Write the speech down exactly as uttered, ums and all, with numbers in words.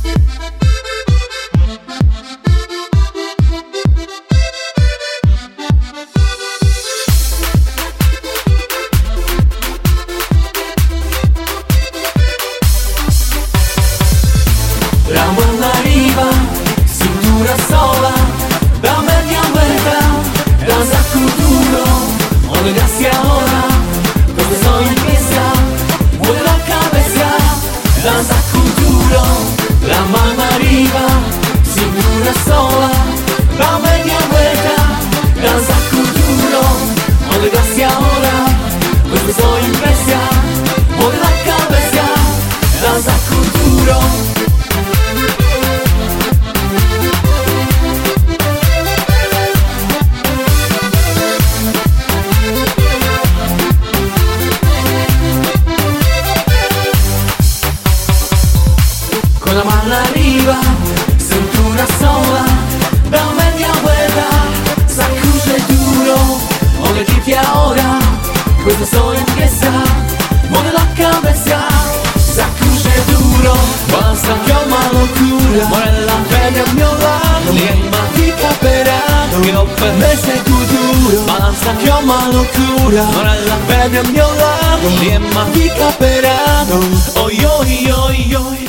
La mano arriba, cintura sola, da media vuelta, danza futuro, ole gracias ahora, todo eso empieza, mueve la cabeza, danza futuro, la mano arriba, cintura sola, da media vuelta, danza futuro, ole gracias ahora, todo eso empieza, mueve la cabeza, danza futuro. Con la mano arriba, cintura sola, da media vuelta, sacude duro, ole griti ahora, questo solo empieza, mueve la cabeza, sacude duro, basta che ho una locura, muore la fede al mio lato, ma ti capiranno, che ho per me sei tu duro, basta che ho una locura, muore la fede al mio lato, ma ti capiranno, oi oi oi oi.